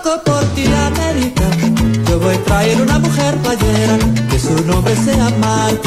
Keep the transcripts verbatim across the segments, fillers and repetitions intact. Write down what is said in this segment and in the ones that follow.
loco por ti, América. Yo voy a traer una mujer playera, que su nombre sea Marta.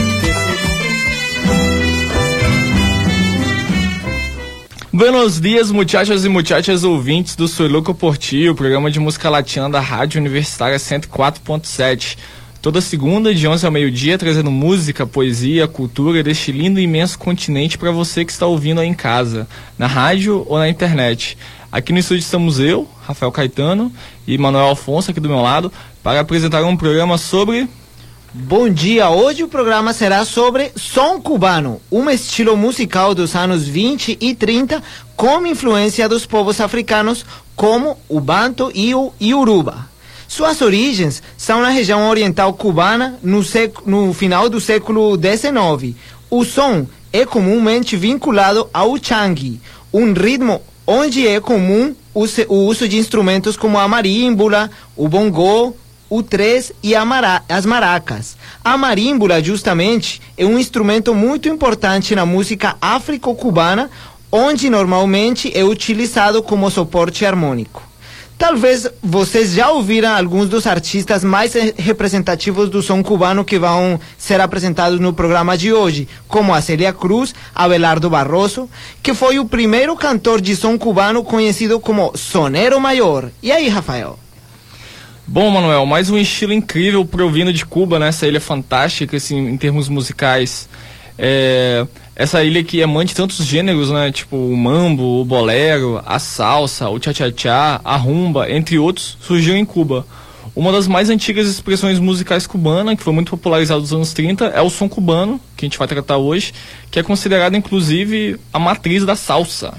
Buenos dias, muchachos e muchachas ouvintes do Soy Louco por Ti, o programa de música latina da Rádio Universitária cento e quatro ponto sete. Toda segunda, de onze ao meio-dia, trazendo música, poesia, cultura deste lindo e imenso continente para você que está ouvindo aí em casa, na rádio ou na internet. Aqui no estúdio estamos eu, Rafael Caetano, e Manuel Alfonso aqui do meu lado, para apresentar um programa sobre... Bom dia, hoje o programa será sobre som cubano, um estilo musical dos anos vinte e trinta com influência dos povos africanos como o banto e o iuruba. Suas origens são na região oriental cubana no, sec- no final do século dezenove. O som é comumente vinculado ao changue, um ritmo onde é comum o, se- o uso de instrumentos como a marímbula, o bongô, o três e a mara- as maracas. A marímbula, justamente, é um instrumento muito importante na música africo-cubana, onde normalmente é utilizado como suporte harmônico. Talvez vocês já ouviram alguns dos artistas mais representativos do som cubano que vão ser apresentados no programa de hoje, como a Célia Cruz, Abelardo Barroso, que foi o primeiro cantor de som cubano conhecido como Sonero Maior. E aí, Rafael? Bom, Manuel, mais um estilo incrível provindo de Cuba, né? Essa ilha fantástica, assim, em termos musicais. É... Essa ilha que é mãe de tantos gêneros, né? Tipo o mambo, o bolero, a salsa, o cha-cha-cha, a rumba, entre outros, surgiu em Cuba. Uma das mais antigas expressões musicais cubanas, que foi muito popularizada nos anos trinta, é o som cubano, que a gente vai tratar hoje, que é considerado, inclusive, a matriz da salsa.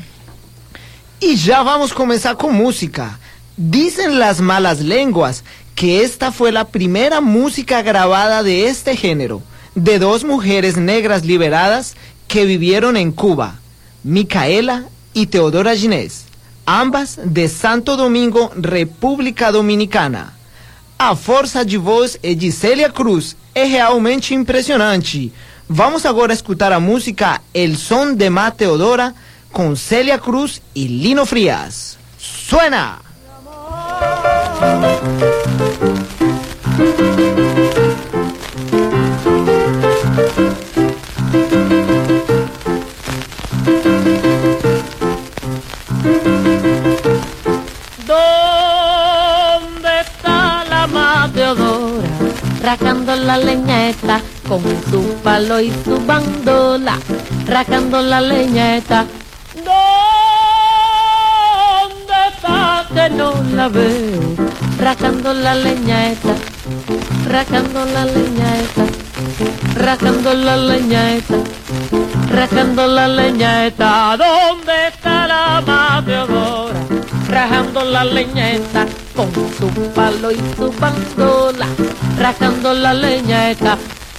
E já vamos começar com música. Dicen las malas lenguas que esta fue la primera música grabada de este género, de dos mujeres negras liberadas que vivieron en Cuba, Micaela y Teodora Ginés, ambas de Santo Domingo, República Dominicana. A força de voz de Célia Cruz é realmente impressionante. Vamos agora escutar a música El Son de Ma Teodora com Célia Cruz y Lino Frías. ¡Suena! ¿Dónde está la ma Teodora? Racando la leñeta con su palo y su bandola, racando la leñeta. ¿Dónde está que no la veo? Racando la leñeta, racando la leñeta, racando la leñeta, racando la leñeta. ¿Dónde está la ma Teodora? Rajando la leñeta con su palo y su bandola, rajando la leñeta.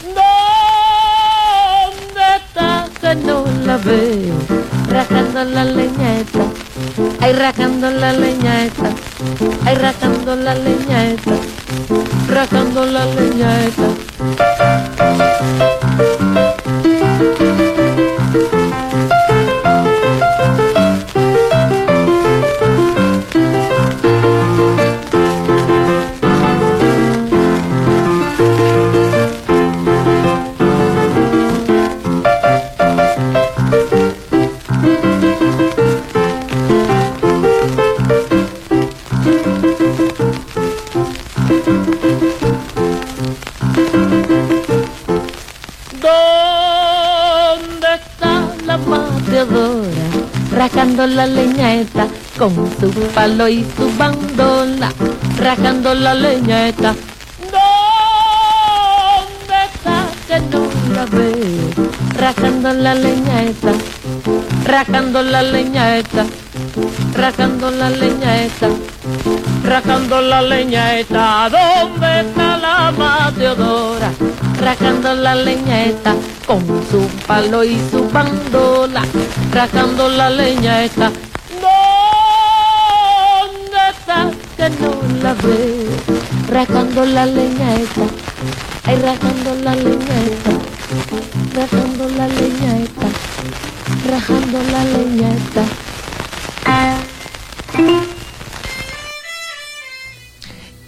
¿Dónde está que no la veo? Rajando la leñeta, ay, rajando la leñeta, ay, rajando la leñeta, rajando la leñeta. Rajando la leñeta con su palo y su bandola, rajando la leñeta. ¿Dónde está que no la veo? Rajando la leñeta, rajando la leñeta, rajando la leñeta, rajando la leñeta. ¿Dónde está la ma Teodora? Rajando la leñeta con su palo y su bandola, rajando la leñeta. ¿Dónde está que no la veo? Rajando la leñeta, ay, rajando la leñeta, rajando la leñeta, rajando la leñeta.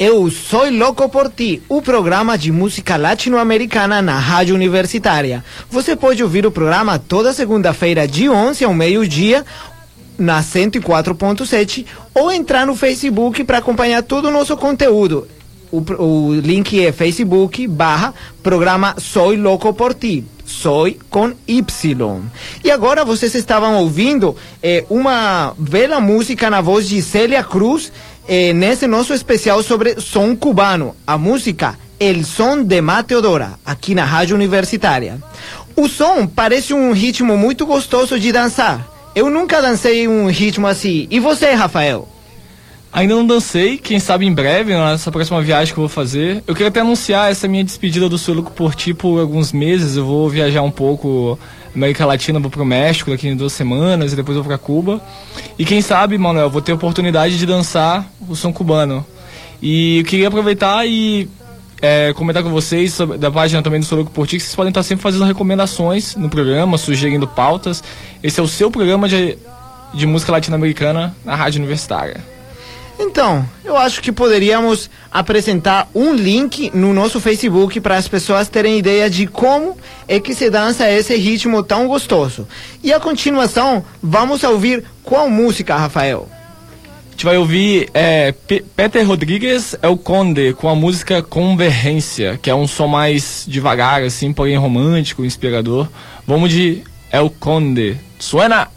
Eu Sou Louco por Ti, o programa de música latino-americana na Rádio Universitária. Você pode ouvir o programa toda segunda-feira de onze ao meio-dia na cento e quatro ponto sete ou entrar no Facebook para acompanhar todo o nosso conteúdo. O, o link é Facebook barra programa Soy Louco por Ti. Soy com Y. E agora vocês estavam ouvindo eh, uma bela música na voz de Célia Cruz eh, nesse nosso especial sobre som cubano. A música El Son de Ma Teodora, aqui na Rádio Universitária. O som parece um ritmo muito gostoso de dançar. Eu nunca dancei um ritmo assim. E você, Rafael? Ainda não dancei, quem sabe em breve, nessa próxima viagem que eu vou fazer. Eu queria até anunciar essa minha despedida do Soy Louco por Ti por alguns meses. Eu vou viajar um pouco América Latina, vou pro México daqui em duas semanas e depois vou pra Cuba. E quem sabe, Manuel, vou ter a oportunidade de dançar o som cubano. E eu queria aproveitar e é, comentar com vocês sobre, da página também do Soy Louco por Ti, que vocês podem estar sempre fazendo recomendações no programa, sugerindo pautas. Esse é o seu programa de, de música latino-americana na Rádio Universitária. Então, eu acho que poderíamos apresentar um link no nosso Facebook para as pessoas terem ideia de como é que se dança esse ritmo tão gostoso. E a continuação, vamos ouvir qual música, Rafael? A gente vai ouvir é, P- Peter Rodrigues El Conde com a música Convergência, que é um som mais devagar, assim, porém romântico, inspirador. Vamos de El Conde. Suena!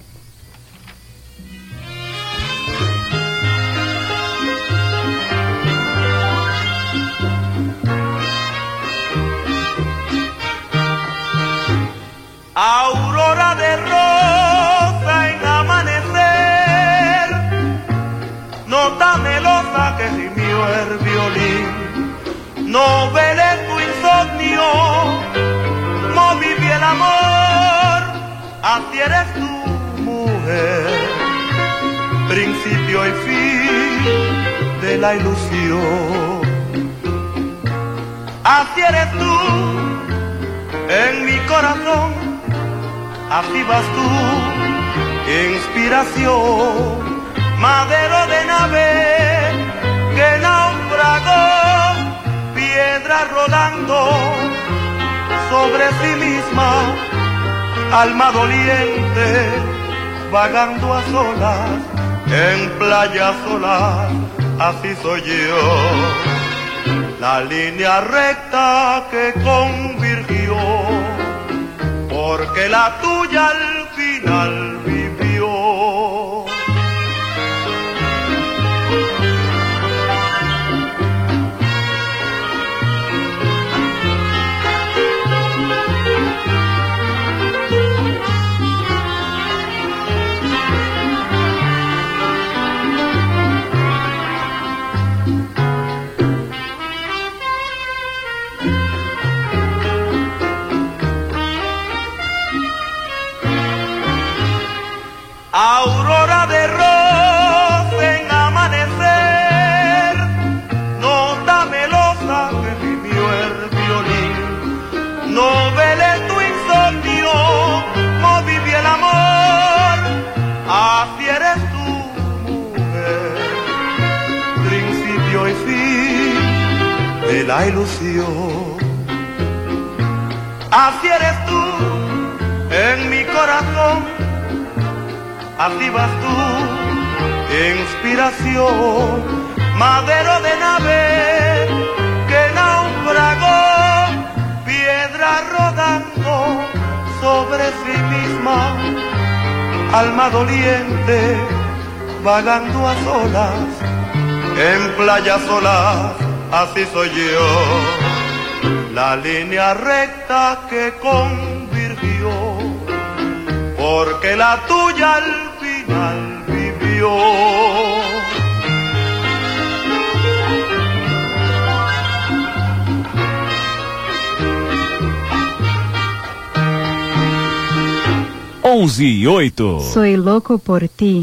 Aurora de rosa en amanecer, nota melosa que gimió el violín, novela tu insomnio, moví el amor, así eres tu mujer, principio y fin de la ilusión, así eres tú en mi corazón. Así vas tú, inspiración, madero de nave que naufragó, piedra rodando sobre sí misma, alma doliente, vagando a solas, en playas solas, así soy yo, la línea recta que convirtió, porque la tuya al final vivió. Aurora de rosa en amanecer, nota melosa que gimió el violín, novela tu insomnio, moví el amor, así eres tu mujer, principio y fin de la ilusión, así eres tú en mi corazón. Así vas tú, inspiración, madero de nave que naufragó, piedra rodando sobre sí misma, alma doliente, vagando a solas, en playas solas, así soy yo, la línea recta que convirtió, porque la tuya al final vivió. onze e oito. Soy Louco por Ti.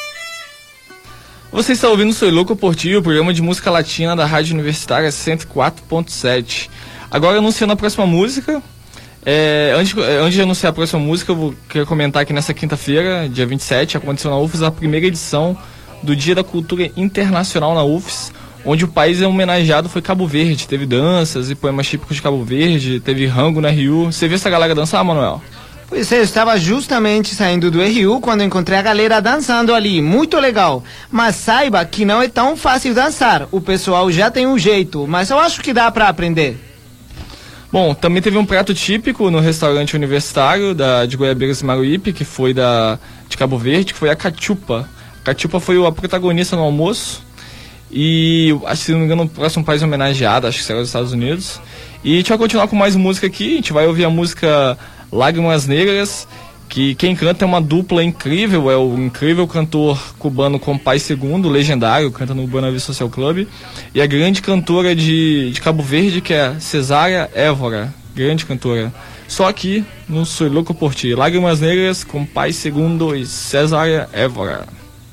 Você está ouvindo Soy Louco por Ti, o programa de música latina da Rádio Universitária cento e quatro ponto sete. Agora anunciando a próxima música. É, antes, antes de anunciar a próxima música, eu vou, quero comentar que nessa quinta-feira, dia vinte e sete, aconteceu na U F S a primeira edição do Dia da Cultura Internacional na U F S, onde o país é homenageado foi Cabo Verde. Teve danças e poemas típicos de Cabo Verde, teve rango na R U. Você viu essa galera dançar, Manuel? Pois é, eu estava justamente saindo do R U quando encontrei a galera dançando ali, muito legal. Mas saiba que não é tão fácil dançar, o pessoal já tem um jeito, mas eu acho que dá para aprender. Bom, também teve um prato típico no restaurante universitário da, de Goiabeiras e Maruípe, que foi da, de Cabo Verde, que foi a cachupa. A cachupa foi a protagonista no almoço e, acho que se não me engano, o próximo país homenageado, acho que será os Estados Unidos. E a gente vai continuar com mais música aqui, a gente vai ouvir a música Lágrimas Negras, que quem canta é uma dupla incrível, é o incrível cantor cubano Compay Segundo, legendário, canta no Buena Vista Social Club, e a grande cantora de, de Cabo Verde, que é Cesária Évora, grande cantora. Só aqui no Soy Louco por Ti, Lágrimas Negras, Compay Segundo e Cesária Évora.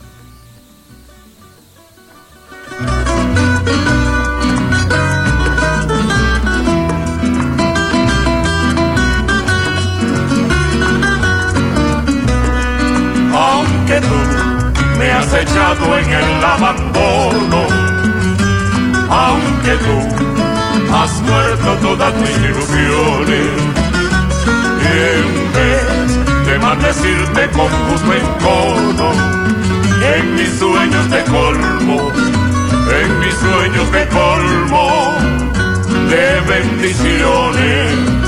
Que tú me has echado en el abandono, aunque tú has muerto todas mis ilusiones, y en vez de maldecirte con justo encono, en mis sueños de colmo, en mis sueños de colmo de bendiciones.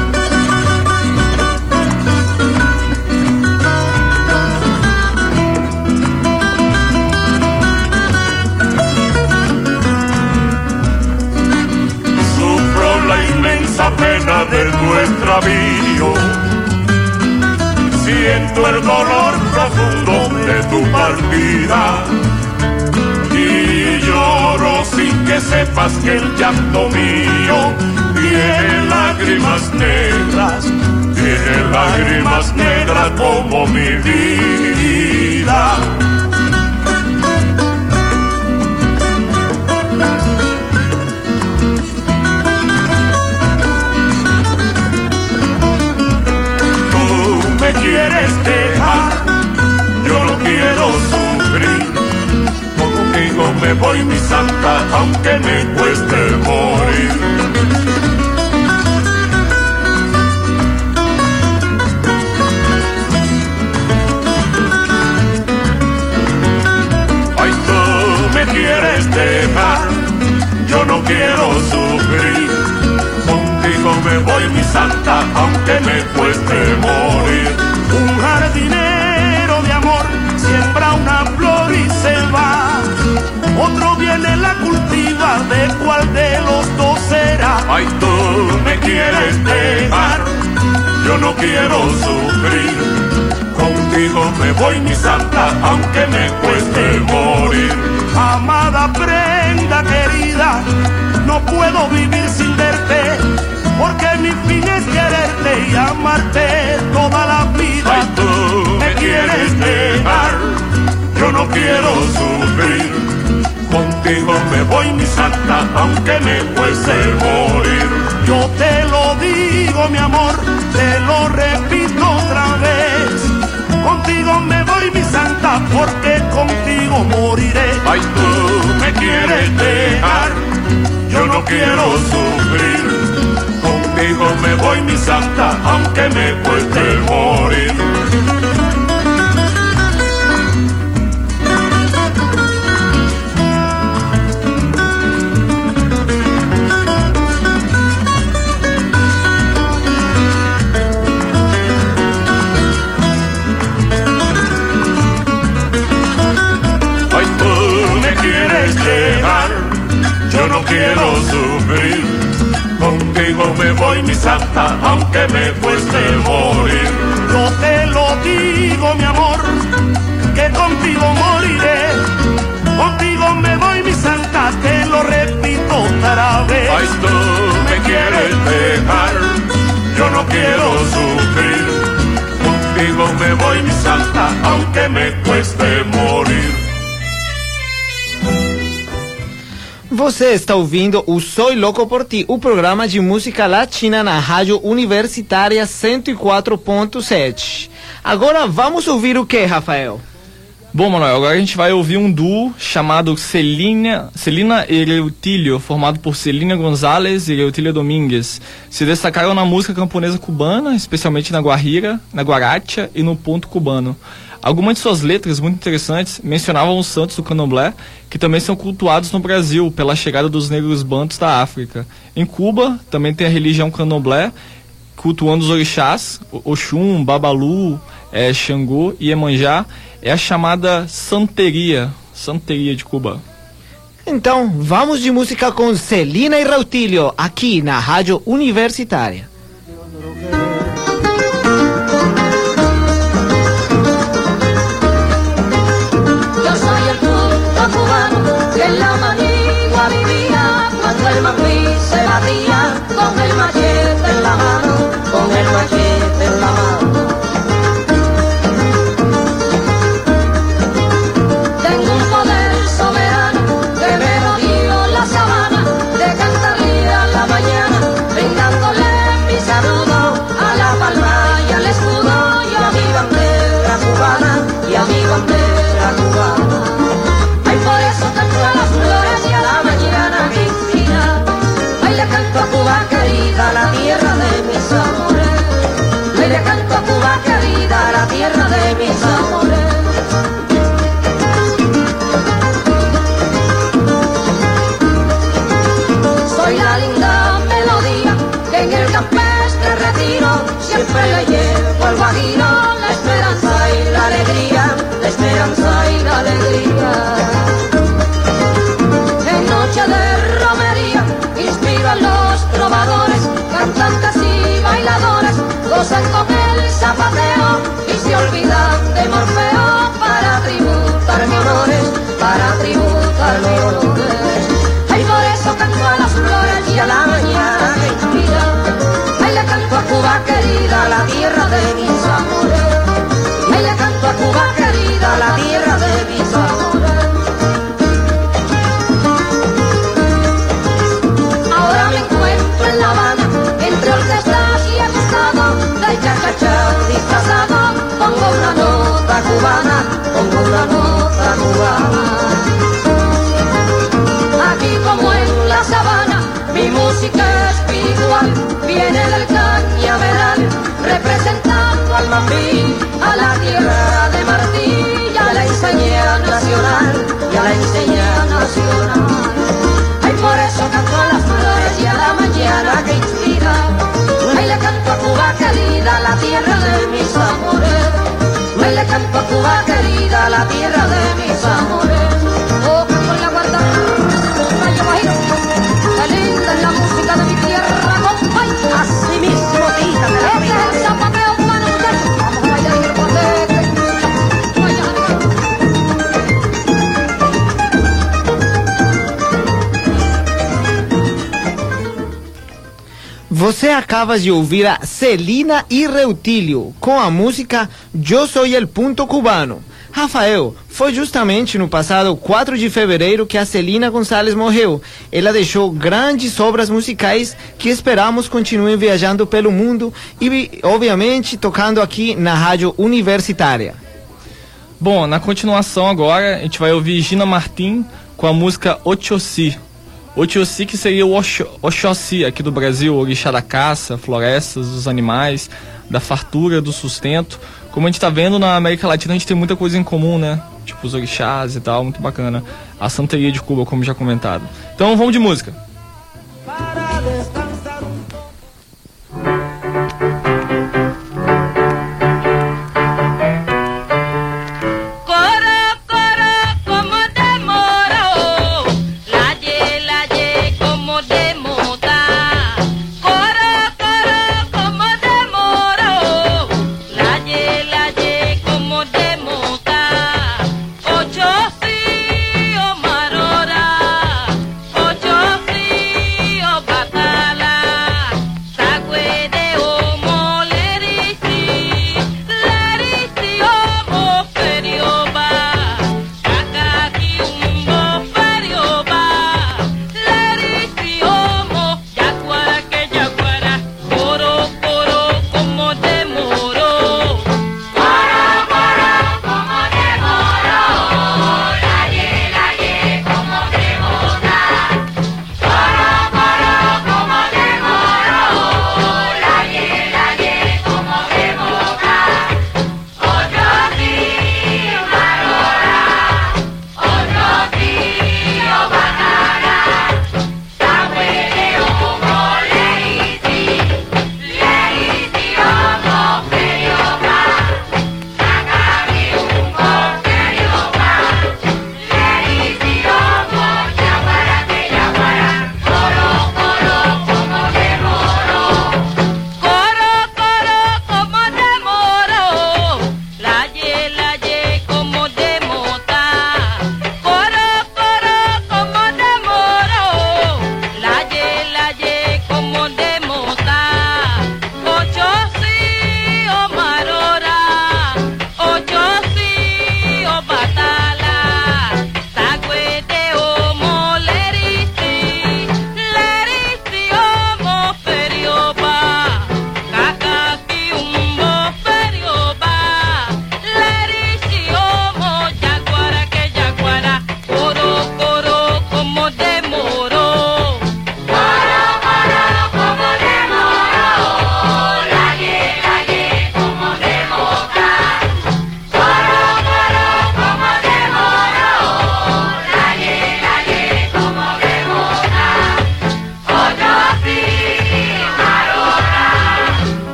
Pena de nuestro avío, siento el dolor profundo de tu partida y lloro sin que sepas que el llanto mío tiene lágrimas negras, tiene lágrimas negras como mi vida. Quieres dejar, yo no quiero sufrir, contigo me voy mi santa, aunque me cueste morir. Ay, tú me quieres dejar, yo no quiero sufrir, contigo me voy mi santa, aunque me cueste morir. Un jardinero de amor siembra una flor y se va, otro viene la cultiva, ¿de cuál de los dos será? Ay, tú me quieres dejar, yo no quiero sufrir, contigo me voy mi santa, aunque me cueste morir. Amada prenda querida, no puedo vivir sin verte, porque mi fin es quererte y amarte toda la vida. Ay, tú me quieres dejar, yo no quiero sufrir, contigo me voy mi santa, aunque me cueste morir. Yo te lo digo mi amor, te lo repito otra vez, contigo me voy mi santa, porque contigo moriré. Ay, tú me quieres dejar, yo no quiero sufrir, contigo me voy mi santa, aunque me cueste morir. Ay, tú me quieres dejar, yo no quiero sufrir, contigo me voy mi santa, aunque me cueste morir. Yo te lo digo mi amor, que contigo moriré, contigo me voy mi santa, te lo repito otra vez. Ay, tú me quieres dejar, yo no quiero sufrir, contigo me voy mi santa, aunque me cueste morir. Você está ouvindo o Soy Louco por Ti, o programa de música latina na Rádio Universitária cento e quatro ponto sete. Agora vamos ouvir o que, Rafael? Bom, Manuel, agora a gente vai ouvir um duo chamado Celina, Celina e Reutilio, formado por Celina González e Reutilio Domingues. Se destacaram na música camponesa cubana, especialmente na guajira, na guaracha e no ponto cubano. Algumas de suas letras, muito interessantes, mencionavam os santos do candomblé, que também são cultuados no Brasil pela chegada dos negros bantos da África. Em Cuba, também tem a religião candomblé, cultuando os orixás, Oxum, Babalu, é, Xangô e Iemanjá. É a chamada santeria, santeria de Cuba. Então, vamos de música com Celina e Reutilio, aqui na Rádio Universitária. Yo soy el punto cubano que en la manigua vivía cuando el mambí se batía con el machete en la mano, con el machete en la mano. La tierra de mis amores, le le canto a Cuba querida, la tierra de mis amores. Soy la linda melodía que en el campestre retiro siempre le llevo al guajiro la esperanza y la alegría, la esperanza y la alegría. En noche de romería inspiro a los trovadores, cantantes y bailadores, gozan con el zapateo y se olvidan de Morfeo para tributarme honores, para tributarme honores. Ay, por eso canto a las flores y a la mañana que inspira. Ay, le canto a Cuba querida, la tierra de mis amores. Ay, le canto a Cuba querida, la tierra de mis amores. En La Habana, entre orquestas y el estado del cha-cha-cha disfrazado, pongo una nota cubana, pongo una nota cubana. Aquí como en la sabana, mi música espiritual viene del cañaveral, representando al mambí, a la tierra de Martí, y a la enseña nacional, y a la enseña nacional. Ay, por eso canto a las flores y a la mañana que inspira. Ay, le canto a Cuba querida, la tierra de mis amores. Ay, le canto a Cuba querida, la tierra de mis amores. Oh, con la guarda, rayo bajito, qué linda es la música de mi tierra, compay. Así mismo, tita, te la pido. Este es el zapateo cubano, muchachos. Vamos a bailar el patete. Você acaba de ouvir a Celina e Reutilio com a música Eu Sou El Punto Cubano. Rafael, foi justamente no passado quatro de fevereiro que a Celina González morreu. Ela deixou grandes obras musicais que esperamos continuem viajando pelo mundo e, obviamente, tocando aqui na Rádio Universitária. Bom, na continuação agora, a gente vai ouvir Gina Martin com a música Oxóssi. Oxóssi, que seria o Oxóssi aqui do Brasil, o orixá da caça, florestas, dos animais, da fartura, do sustento. Como a gente tá vendo, na América Latina a gente tem muita coisa em comum, né? Tipo os orixás e tal, muito bacana. A santeria de Cuba, como já comentado. Então vamos de música. Ocho sí, oh Marora, ocho sí.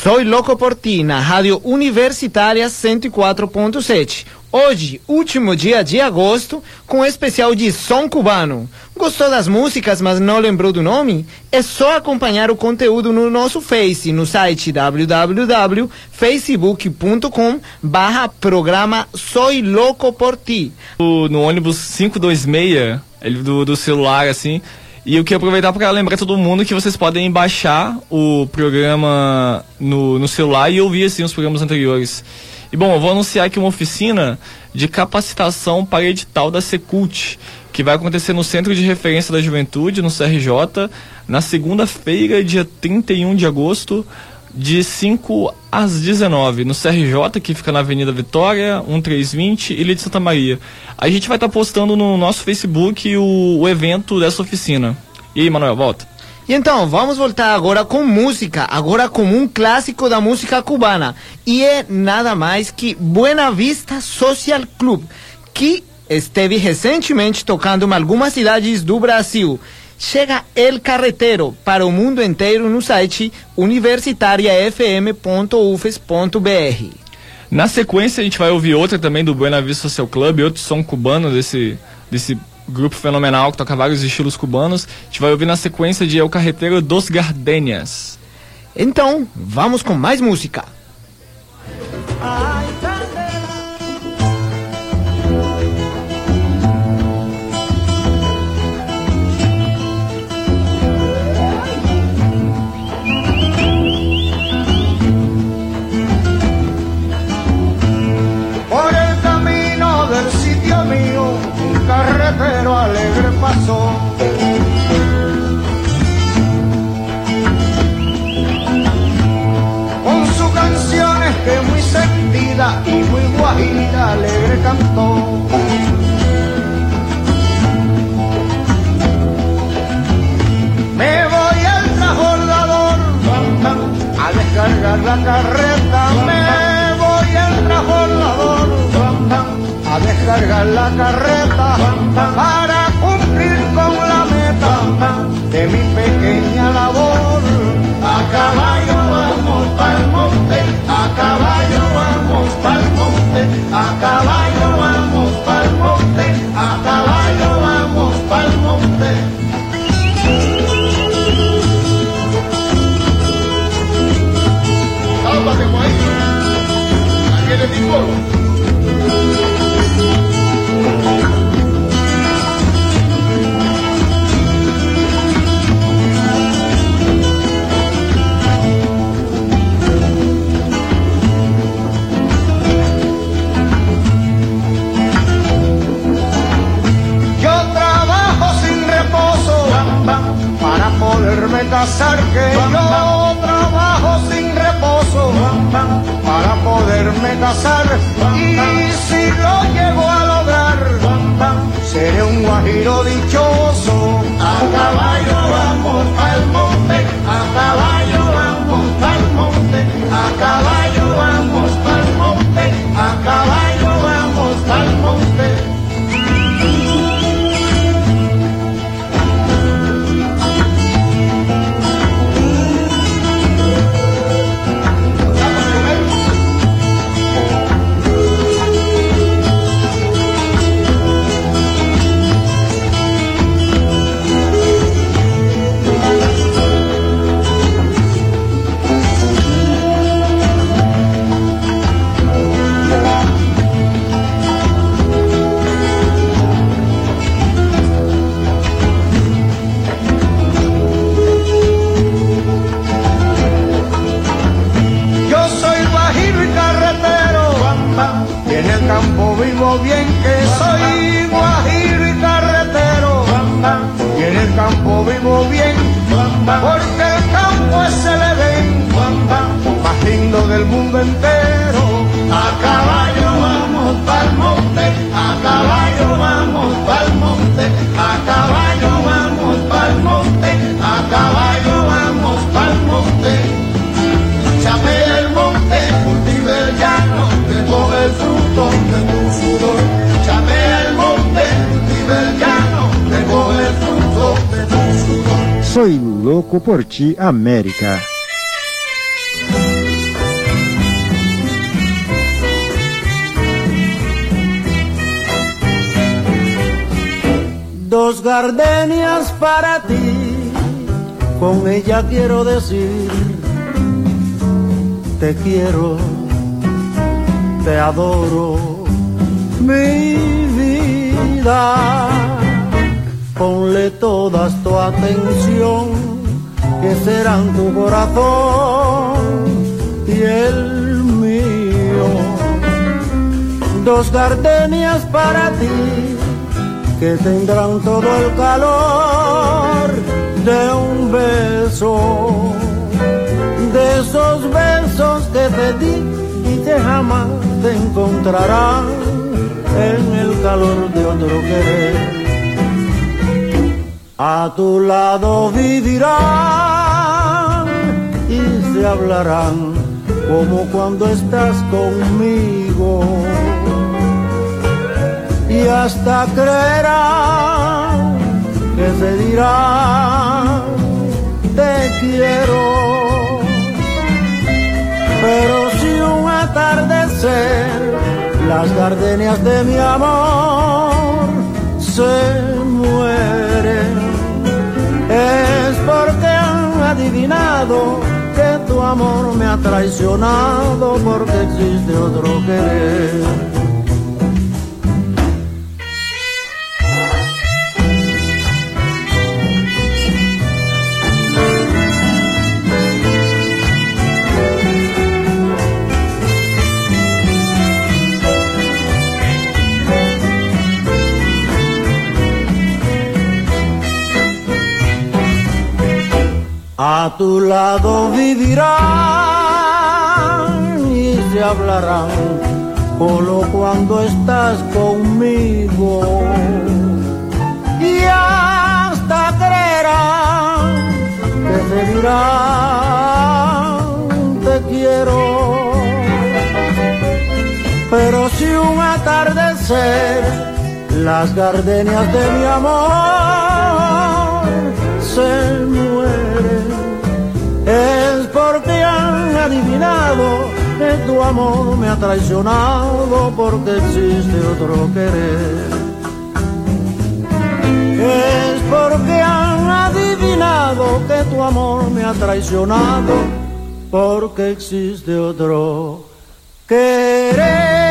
Soy Louco por Ti, na Rádio Universitária cento e quatro ponto sete. Hoje, último dia de agosto, com um especial de som cubano. Gostou das músicas, mas não lembrou do nome? É só acompanhar o conteúdo no nosso Face, no site w w w ponto facebook ponto com barra programa Soy Louco por Ti. No ônibus quinhentos e vinte e seis, ele do, do celular, assim. E eu queria aproveitar para lembrar todo mundo que vocês podem baixar o programa no, no celular e ouvir, assim, os programas anteriores. E, bom, eu vou anunciar aqui uma oficina de capacitação para edital da Secult, que vai acontecer no Centro de Referência da Juventude, no C R J, na segunda-feira, dia trinta e um de agosto, de cinco às dezenove, no C R J, que fica na Avenida Vitória, um três vinte, Ilha de Santa Maria. A gente vai estar tá postando no nosso Facebook o, o evento dessa oficina. E aí, Manuel, volta. E então, vamos voltar agora com música, agora com um clássico da música cubana. E é nada mais que Buena Vista Social Club, que esteve recentemente tocando em algumas cidades do Brasil. Chega El Carretero para o mundo inteiro no site universitaria f m ponto u f e s ponto b r. Na sequência, a gente vai ouvir outra também do Buena Vista Social Club, outro som cubano desse, desse grupo fenomenal que toca vários estilos cubanos. A gente vai ouvir na sequência de El Carretero dos Gardenias. Então, vamos com mais música. Carretero alegre pasó, con sus canciones que muy sentida y muy guajira alegre cantó. Me voy al transbordador a descargar la carreta, me voy al transbordador a descargar la carreta para cumplir con la meta de mi pequeña labor. A caballo vamos pa'l monte, a caballo vamos pa'l monte, a caballo vamos pa'l monte, a caballo vamos pa'l monte. Cálmate, guay. Aquí le digo. Poderme casar, que yo trabajo sin reposo para poderme casar, y si lo llego a lograr seré un guajiro dichoso. A caballo vamos al monte, a caballo vamos al monte, a caballo vamos al monte, a caballo vamos al monte. Vivo bien, que soy guajiro y carretero, y en el campo vivo bien, porque el campo es el Edén más lindo del mundo entero. A caballo vamos pa'l monte, a caballo vamos pa'l monte, a caballo vamos pa'l monte, a caballo vamos pa'l monte. Chapea el monte, cultiva el llano, que coge el fruto de tu sudor. Chapea el monte, cultiva el llano, que coge el fruto de tu sudor. Soy Louco por Ti, América. Dos gardenias para ti, con ella quiero decir, te quiero, te adoro, mi vida. Ponle todas tu atención, que serán tu corazón y el mío. Dos gardenias para ti, que tendrán todo el calor de un beso, de esos besos que te di y que jamás te encontrarán en el calor de otro querer. A tu lado vivirán y se hablarán como cuando estás conmigo, y hasta creerán que se dirán te quiero. Pero si un atardecer las gardenias de mi amor se mueren, es porque han adivinado que tu amor me ha traicionado, porque existe otro querer. A tu lado vivirán y se hablarán solo cuando estás conmigo, y hasta creerán que se dirán te quiero. Pero si un atardecer las gardenias de mi amor se mueren, es porque han adivinado que tu amor me ha traicionado, porque existe otro querer. Es porque han adivinado que tu amor me ha traicionado, porque existe otro querer.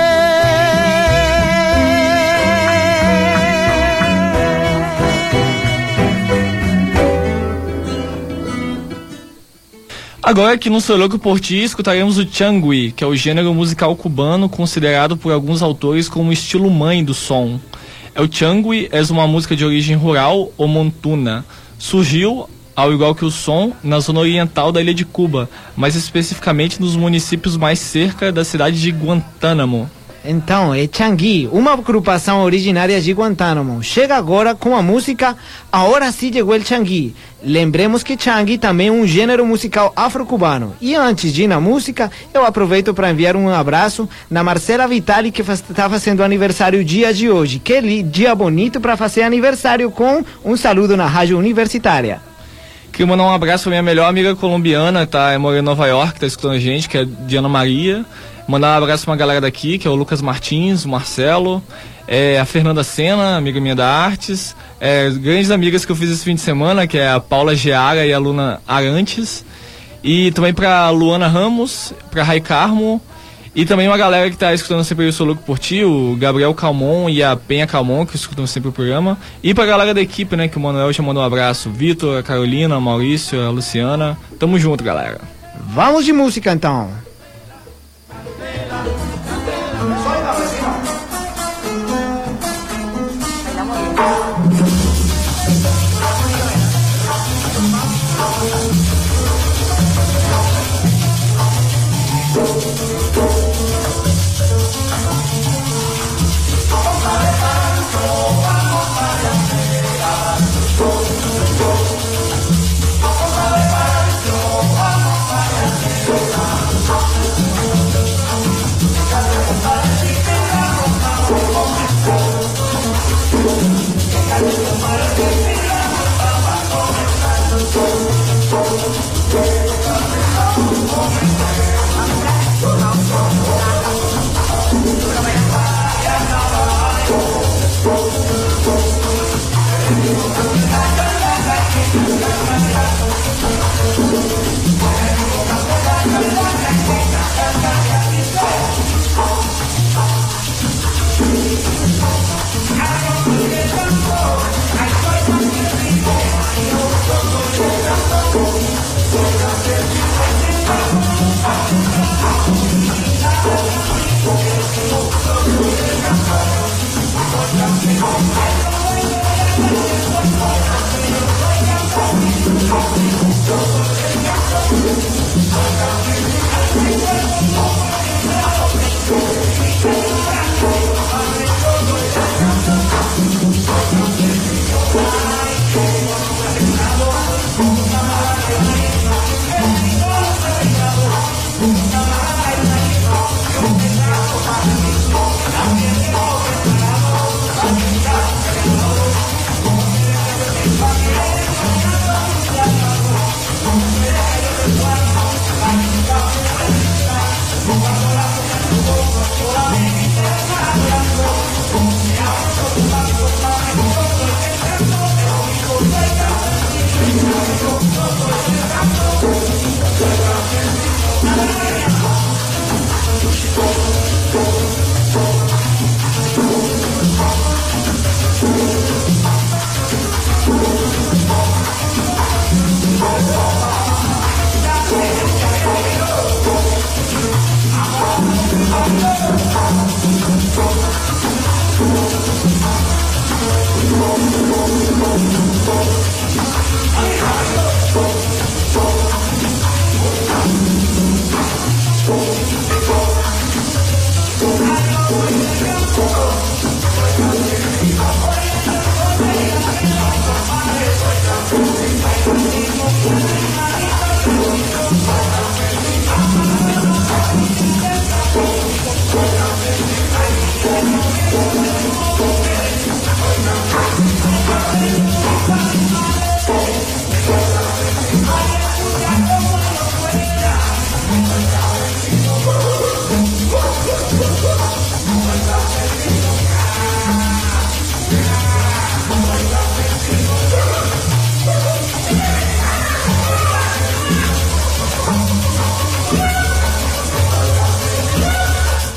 Agora aqui no Sou Louco por Ti escutaremos o changui, que é o gênero musical cubano considerado por alguns autores como o estilo mãe do som. O changui é uma música de origem rural ou montuna. Surgiu, ao igual que o som, na zona oriental da ilha de Cuba, mais especificamente nos municípios mais cerca da cidade de Guantánamo. Então, é Changui, uma agrupação originária de Guantánamo. Chega agora com a música Ahora Sí Llegó El Changui. Lembremos que Changui também é um gênero musical afro-cubano. E antes de ir na música, eu aproveito para enviar um abraço na Marcela Vitali, que está fazendo aniversário o dia de hoje. Que dia bonito para fazer aniversário, com um saludo na Rádio Universitária. Queria mandar um abraço para minha melhor amiga colombiana, que tá, mora em Nova York, tá escutando a gente, que é Diana Maria. Mandar um abraço para uma galera daqui, que é o Lucas Martins, o Marcelo, é, a Fernanda Sena, amiga minha da Artes, é, grandes amigas que eu fiz esse fim de semana, que é a Paula Geara e a Luna Arantes, e também para a Luana Ramos, para a Rai Carmo, e também uma galera que está escutando sempre o Sou Louco por Ti, o Gabriel Calmon e a Penha Calmon, que escutam sempre o programa, e para a galera da equipe, né, que o Manuel já mandou um abraço, Vitor, a Carolina, a Maurício, a Luciana, tamo junto, galera. Vamos de música então. Vamos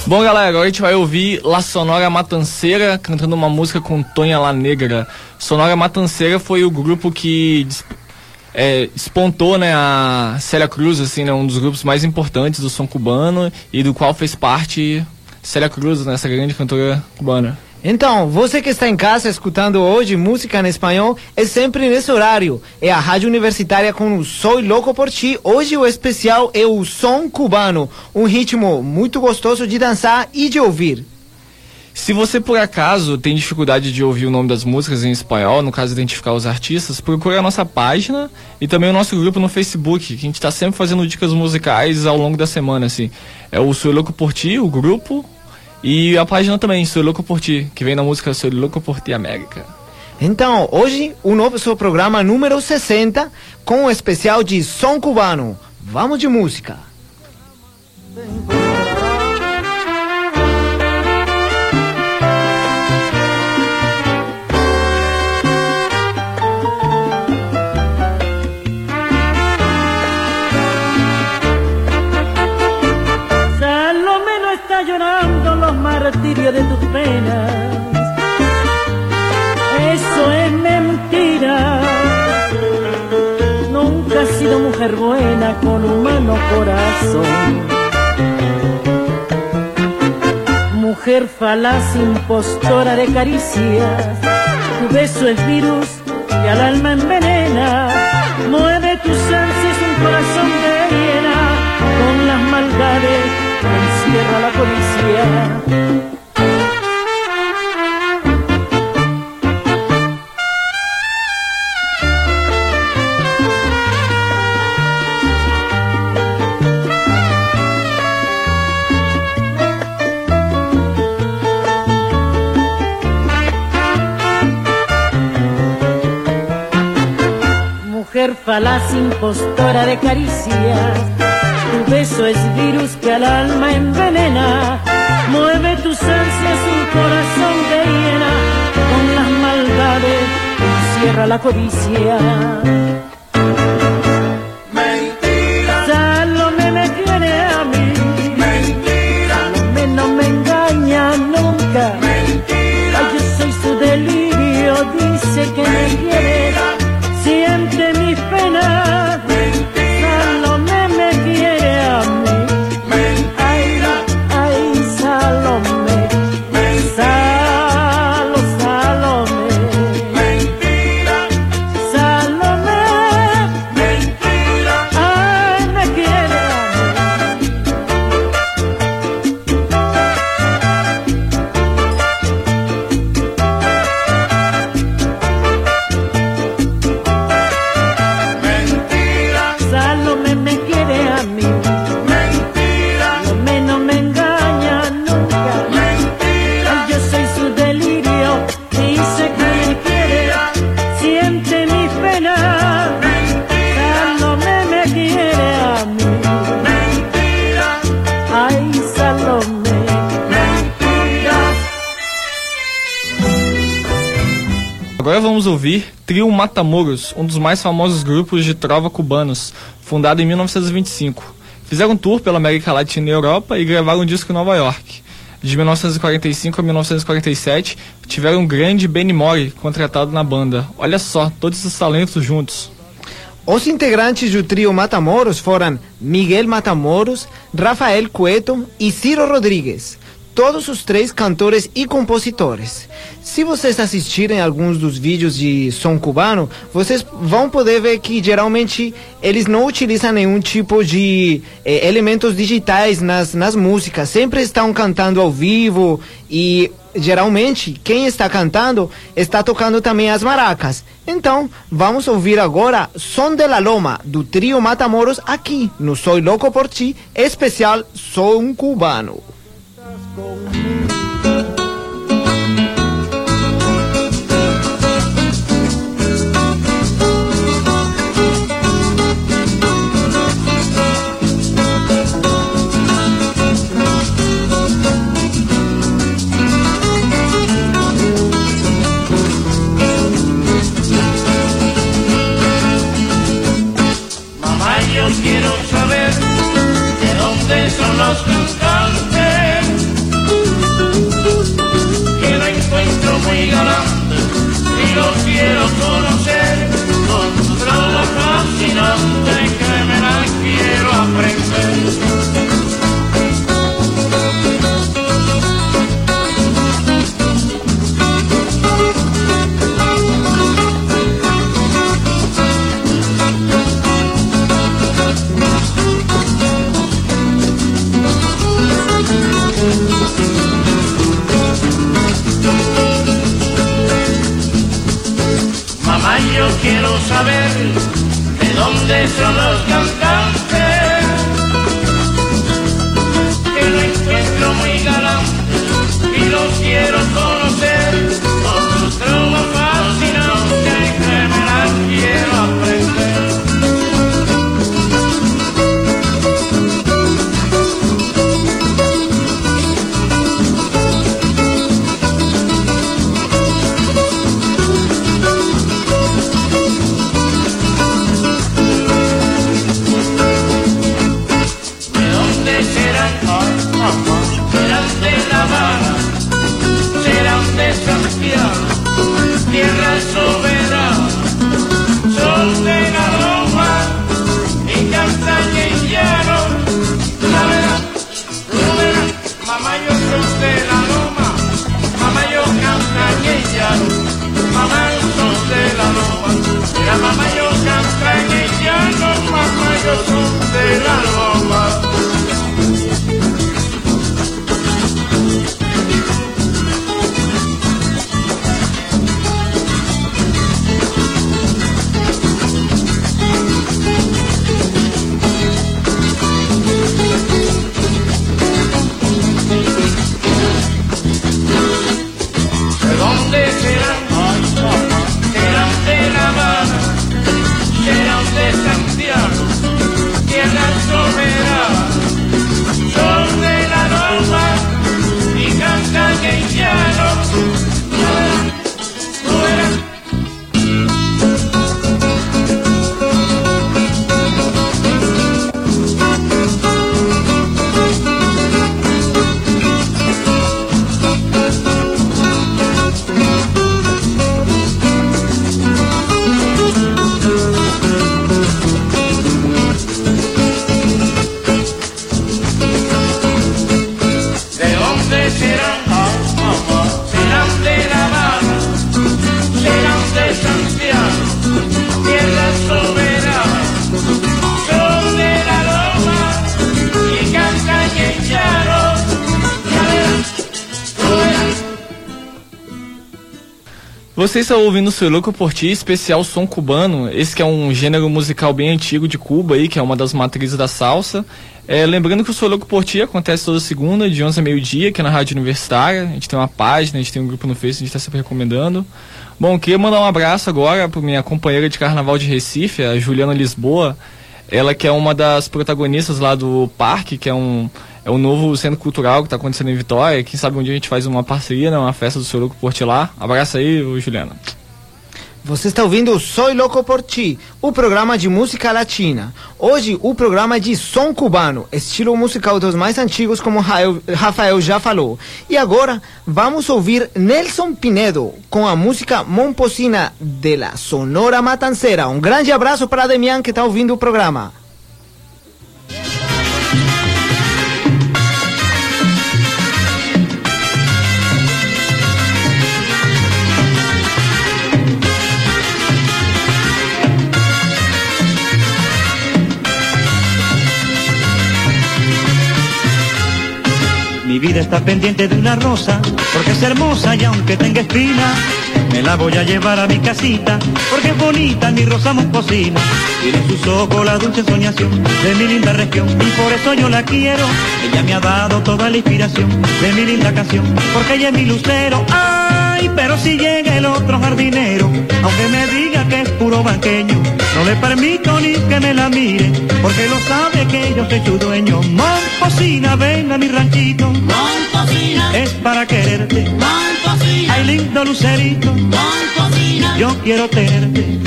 Bom, galera, agora a gente vai ouvir La Sonora Matanceira cantando uma música com Tonha La Negra. Sonora Matanceira foi o grupo que é, espontou, né, a Célia Cruz, assim, né, um dos grupos mais importantes do som cubano e do qual fez parte Célia Cruz, né, essa grande cantora cubana. Então, você que está em casa escutando hoje música em espanhol, é sempre nesse horário. É a Rádio Universitária com o Soy Louco por Ti. Hoje o especial é o som cubano, um ritmo muito gostoso de dançar e de ouvir. Se você por acaso tem dificuldade de ouvir o nome das músicas em espanhol, no caso identificar os artistas, procure a nossa página e também o nosso grupo no Facebook, que a gente está sempre fazendo dicas musicais ao longo da semana, assim. É o Soy Louco por Ti, o grupo. E a página também, Soy Louco por Ti, que vem na música Soy Louco por Ti América. Então, hoje, o nosso programa número sessenta, com o especial de som cubano. Vamos de música. Martirio de tus penas, eso es mentira. Nunca has sido mujer buena con humano corazón. Mujer falaz, impostora de caricias, tu beso es virus que al alma envenena. Mueve tus ansias un corazón de hiena, con las maldades encierra la policía. Mujer falaz, impostora de caricias, tu beso es virus que al alma envenena. Mueve tus ansias un corazón de hiena, con las maldades encierra la codicia. Mentira. Salomé me quiere a mí. Mentira. Salomé no me engaña nunca. Mentira. Ay, yo soy su delirio, dice que me quiere, siente mis penas. Salomé me quiere a mí. Ay, ay, Salomé. Salo, Salomé. Salomé. Ay, me quiere a mí. Salomé me quiere a mí. Mentira. Salomé no me engaña nunca. Mentira. Ay, yo soy su delirio, dice que me quiere, siente mis penas. Salomé me quiere a mí. Mentira. Ay, Salomé. Mentira. Agora vamos ouvir Trio Matamoros, um dos mais famosos grupos de trova cubanos, fundado em mil novecentos e vinte e cinco. Fizeram um tour pela América Latina e Europa e gravaram um disco em Nova York. De mil novecentos e quarenta e cinco a mil novecentos e quarenta e sete, tiveram um grande Benny Mori contratado na banda. Olha só, todos esses talentos juntos. Os integrantes do trio Matamoros foram Miguel Matamoros, Rafael Cueto e Ciro Rodrigues. Todos os três cantores e compositores. Se vocês assistirem alguns dos vídeos de som cubano, vocês vão poder ver que geralmente eles não utilizam nenhum tipo de eh, elementos digitais nas, nas músicas. Sempre estão cantando ao vivo e geralmente quem está cantando está tocando também as maracas. Então vamos ouvir agora Som de la Loma do trio Matamoros aqui no Soy Louco por Ti, especial Som Cubano. Mamá, yo quiero saber de dónde son los cantantes ¿Quiénes son los cantantes? Que lo encuentro muy galante y los quiero conocer. Con su trova fascinante que me la quiero aprender. Tierra soberana, sol de la Roma y castaña y llano. La verás, tú verás, mamá yo soy de la Roma, mamá yo castaña y llano, mamá yo soy de la Roma, mira mamá yo castaña y llano, mamá yo soy de la Roma. Você está ouvindo o Soy Louco por Ti, especial som cubano, esse que é um gênero musical bem antigo de Cuba, aí, que é uma das matrizes da salsa. É, lembrando que o Soy Louco por Ti acontece toda segunda, de onze a meio-dia, aqui na Rádio Universitária. A gente tem uma página, a gente tem um grupo no Facebook, a gente está sempre recomendando. Bom, queria mandar um abraço agora para minha companheira de carnaval de Recife, a Juliana Lisboa. Ela que é uma das protagonistas lá do Parque, que é um, é um novo centro cultural que está acontecendo em Vitória. Quem sabe um dia a gente faz uma parceria, né, uma festa do Soy Louco por Ti lá. Abraço aí, Juliana. Você está ouvindo Soy Louco por Ti, o programa de música latina. Hoje o programa é de som cubano, estilo musical dos mais antigos, como Rafael já falou. E agora vamos ouvir Nelson Pinedo com a música Momposina de la Sonora Matancera. Um grande abraço para Demian, que está ouvindo o programa. Mi vida está pendiente de una rosa, porque es hermosa y aunque tenga espina, me la voy a llevar a mi casita, porque es bonita mi rosa momposina. Tiene en sus ojos la dulce soñación de mi linda región, y por eso yo la quiero. Ella me ha dado toda la inspiración de mi linda canción, porque ella es mi lucero. Ay, pero si llega el otro jardinero, aunque me diga que es puro banqueño, no le permito ni que me la mire, porque lo sabe que yo soy su dueño. Momposina, ven a mi ranchito, Momposina, es para quererte. Momposina, ay lindo lucerito, Momposina, yo quiero tenerte.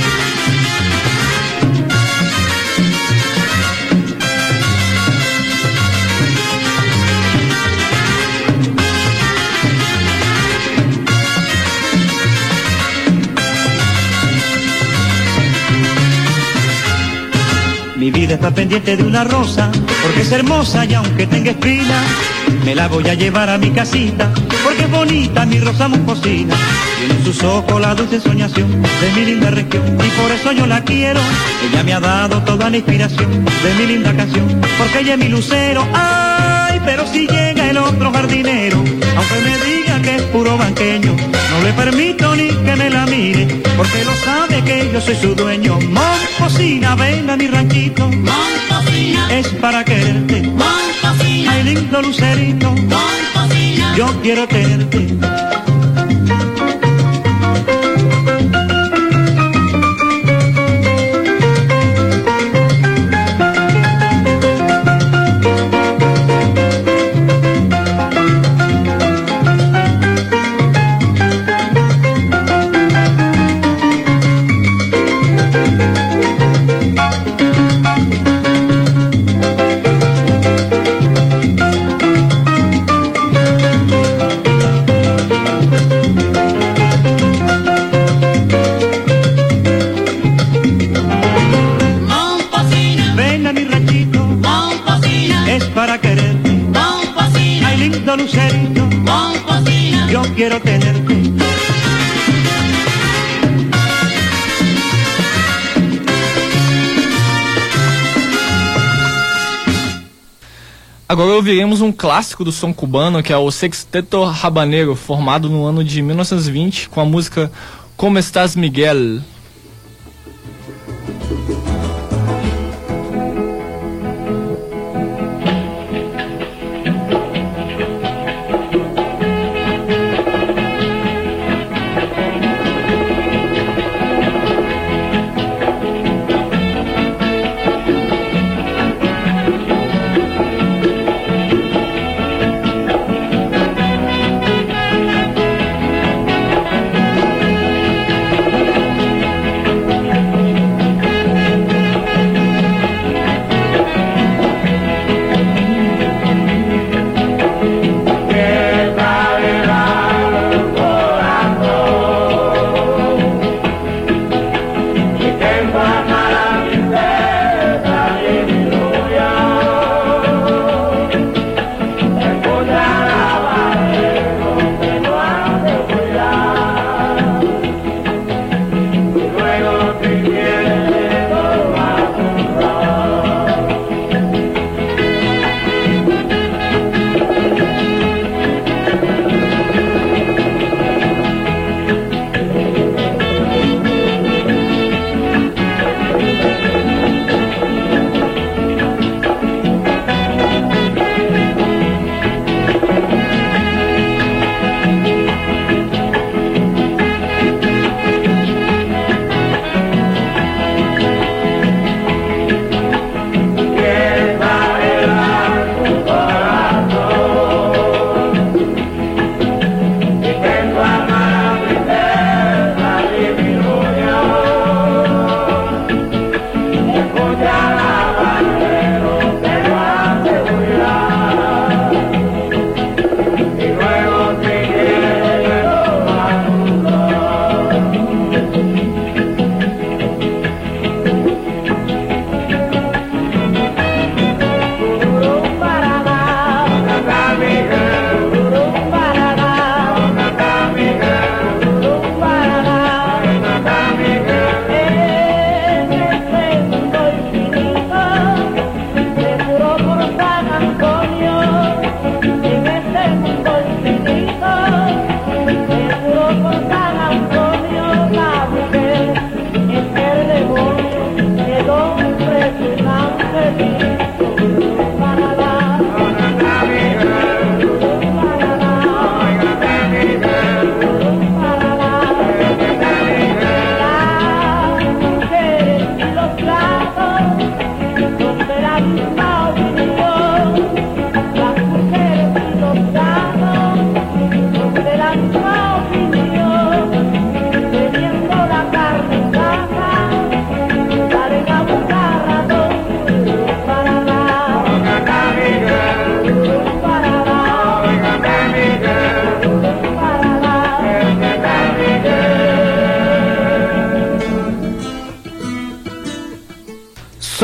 Mi vida está pendiente de una rosa, porque es hermosa y aunque tenga espina, me la voy a llevar a mi casita, porque es bonita mi rosa momposina. Tiene en sus ojos la dulce soñación de mi linda región, y por eso yo la quiero. Ella me ha dado toda la inspiración de mi linda canción, porque ella es mi lucero. Ay, pero si llega el otro jardinero, aunque me diga que es puro banqueño, No le permito ni que me la mire, porque lo sabe que yo soy su dueño. Momposina, ven a mi ranchito. Momposina, es para quererte. Momposina, ay lindo lucerito. Momposina, yo quiero tenerte. Lucerito, Momposina, yo quiero tenerte. Agora ouviremos um clássico do som cubano, que é o Sexteto Habanero, formado no ano de mil novecentos e vinte, com a música Como Estás, Miguel?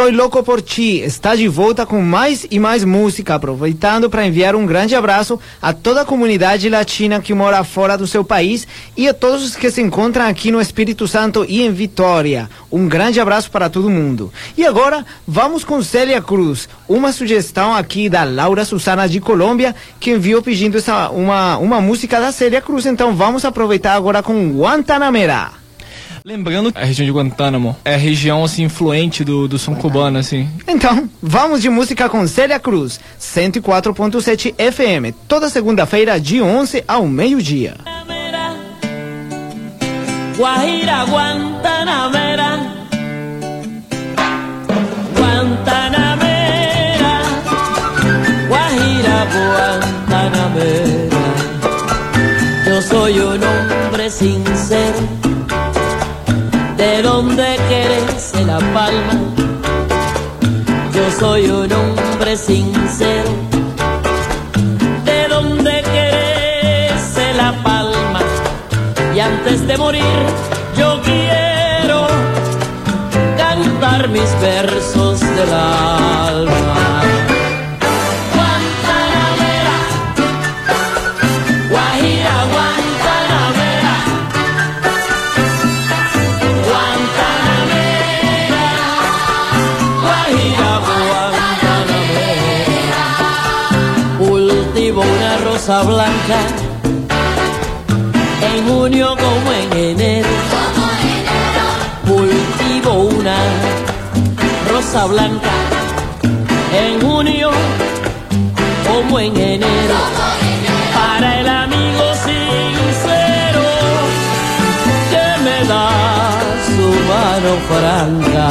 Soy Louco por Ti está de volta com mais e mais música, aproveitando para enviar um grande abraço a toda a comunidade latina que mora fora do seu país e a todos os que se encontram aqui no Espírito Santo e em Vitória. Um grande abraço para todo mundo. E agora, vamos com Célia Cruz, uma sugestão aqui da Laura Susana de Colômbia, que enviou pedindo essa, uma, uma música da Célia Cruz. Então vamos aproveitar agora com Guantanamera. Lembrando, a região de Guantánamo é a região assim influente do, do som cubano, assim. Então, vamos de música com Célia Cruz, cento e quatro ponto sete F M, toda segunda-feira de onze ao meio-dia. Guajira, Guantanamera, Guantanamera, Guajira, Guantanamera. Yo soy un hombre sincero, de donde crece la palma. Yo soy un hombre sincero, de donde crece la palma. Y antes de morir yo quiero cantar mis versos del alma. Guantanamera, Guajira, Guantanamera, Guantanamera, Guajira, Guantanamera. Cultivo una rosa blanca en junio como en enero, cultivo una rosa blanca en junio como en enero, para el amigo sincero que me da su mano franca.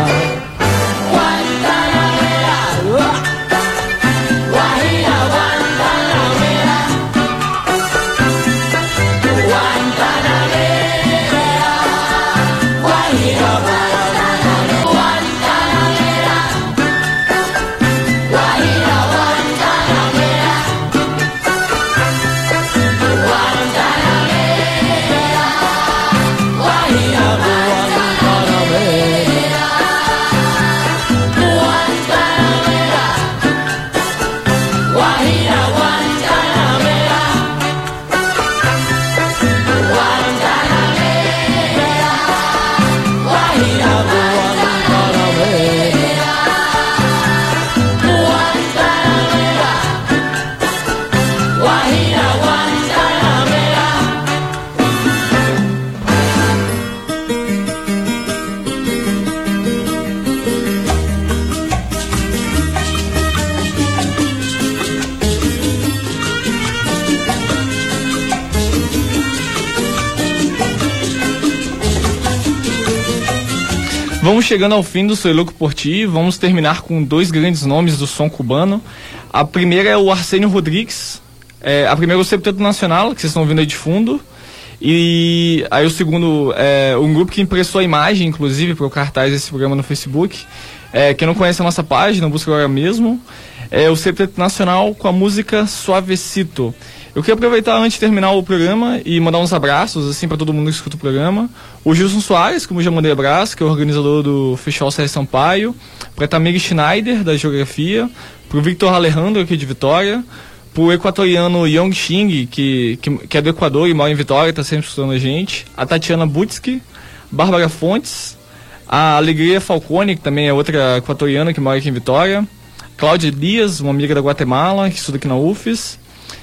Vamos chegando ao fim do Soy Louco por Ti. Vamos terminar com dois grandes nomes do som cubano. A primeira é o Arsenio Rodrigues. É, a primeira é o Septeto Nacional, que vocês estão ouvindo aí de fundo. E aí o segundo é um grupo que impressou a imagem, inclusive, para o cartaz desse programa no Facebook. É, quem não conhece a nossa página, busca agora mesmo. É o Septeto Nacional com a música Suavecito. Eu queria aproveitar antes de terminar o programa e mandar uns abraços assim para todo mundo que escuta o programa. O Gilson Soares, como eu já mandei abraço, que é o organizador do Festival Sérgio Sampaio. Para Tamir Schneider, da Geografia. Para o Victor Alejandro, aqui de Vitória. Para o equatoriano Yong Xing, que, que, que é do Equador e mora em Vitória, está sempre escutando a gente. A Tatiana Butsky, Bárbara Fontes. A Alegria Falcone, que também é outra equatoriana que mora aqui em Vitória. Cláudia Dias, uma amiga da Guatemala, que estuda aqui na U F S.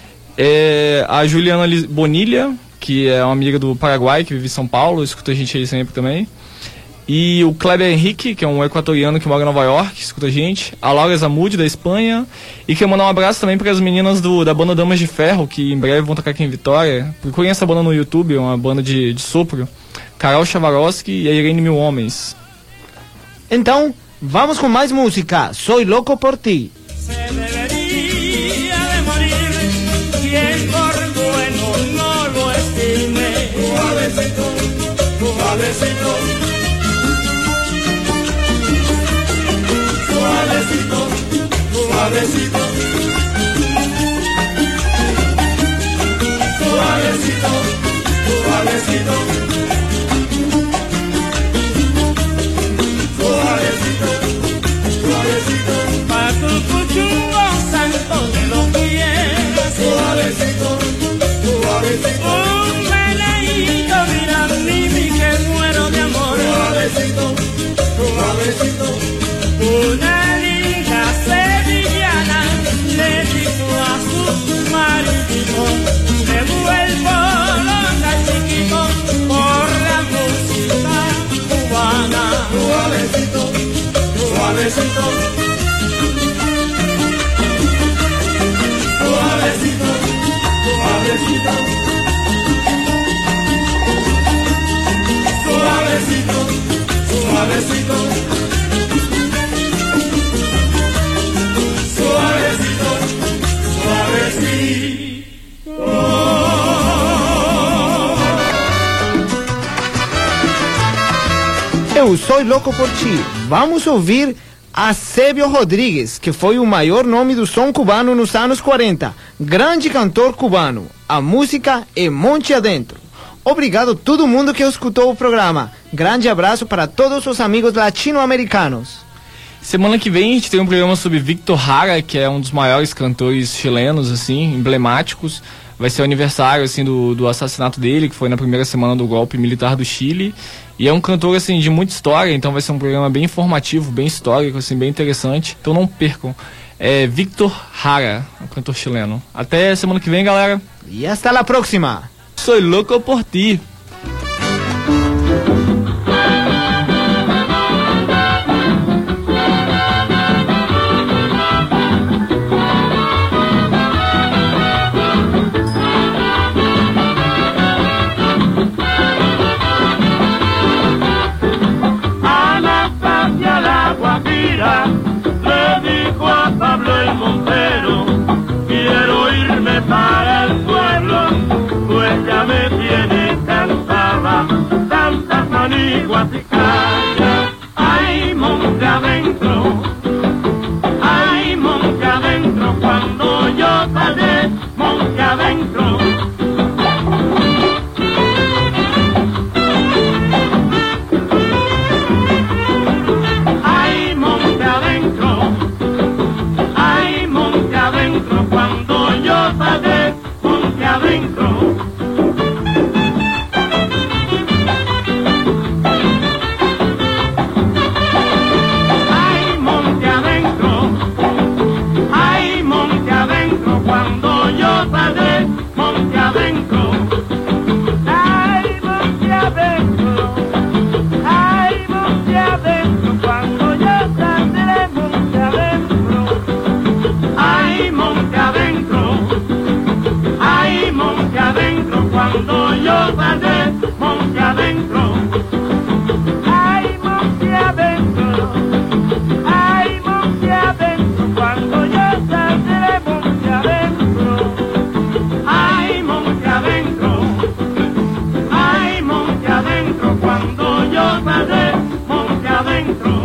É, a Juliana Bonilha, que é uma amiga do Paraguai, que vive em São Paulo, escuta a gente aí sempre também. E o Kleber Henrique, que é um equatoriano que mora em Nova York, escuta a gente. A Laura Zamudi, da Espanha. E quero mandar um abraço também para as meninas do, da banda Damas de Ferro, que em breve vão tocar aqui em Vitória. Procurem essa banda no YouTube, é uma banda de, de sopro. Carol Chavarowski e a Irene Mil Homens. Então, vamos com mais música. Soy Louco por Ti. Suavecito, suavecito, suavecito, suavecito, suavecito, suavecito, Eu Soy Louco por Ti. Vamos ouvir Acébio Rodrigues, que foi o maior nome do som cubano nos anos quarenta. Grande cantor cubano. A música é Monte Adentro. Obrigado a todo mundo que escutou o programa. Grande abraço para todos os amigos latino-americanos. Semana que vem a gente tem um programa sobre Victor Jara, que é um dos maiores cantores chilenos, assim, emblemáticos. Vai ser o aniversário, assim, do, do assassinato dele, que foi na primeira semana do golpe militar do Chile. E é um cantor, assim, de muita história, então vai ser um programa bem informativo, bem histórico, assim, bem interessante. Então não percam. É Victor Jara, um cantor chileno. Até semana que vem, galera. E hasta la próxima. Soy louco por ti. Anastasia la Guajira le dijo a Pablo el Montero: quiero irme para el pueblo, pues ya me tiene cansada tantas maniguas y cañas. Ay, monte adentro, ay, monte adentro, cuando yo saldré, monte adentro. Ay, monte adentro, ay, monte adentro, cuando yo saldré, monte adentro. Ay, monte adentro, ay, monte adentro, cuando yo saldré, monte adentro. Ay, monte adentro, ay, monte adentro, cuando yo saldré, monte adentro. Ay, monte adentro, ay, monte adentro, cuando yo saldré, monte adentro. Ay, monte adentro, ay, monte adentro, cuando yo saldré, monte adentro. Ay, monte adentro, ay, monte adentro, cuando yo saldré, monte adentro.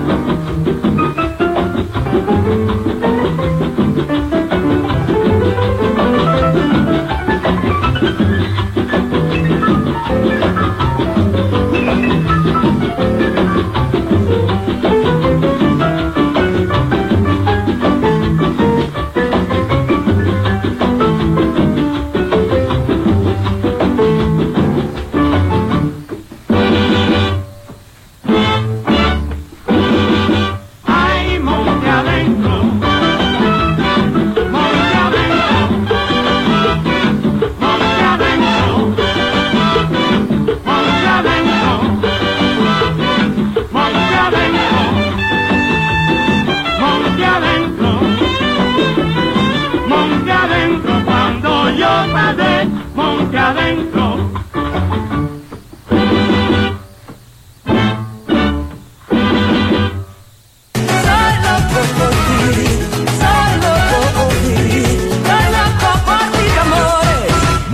Ay, monte adentro, monte adentro, monte adentro, monte adentro, monte adentro, monte adentro, monte adentro, cuando yo saldré, monte adentro.